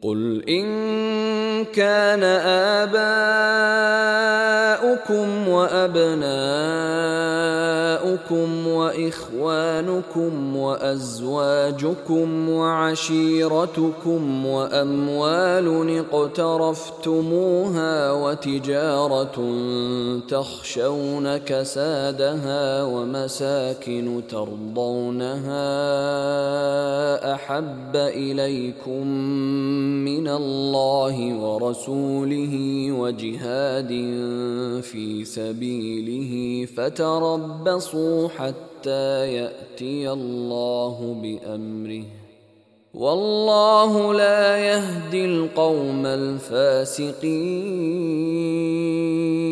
قل إن كان آباؤكم وأبناؤكم وإخوانكم وأزواجكم وعشيرتكم وأموال اقترفتموها وتجارة تخشون كسادها ومساكن ترضونها أحب إليكم من الله ورسوله وجهاد في سبيله فتربصوا حتى يأتي الله بأمره والله لا يهدي القوم الفاسقين.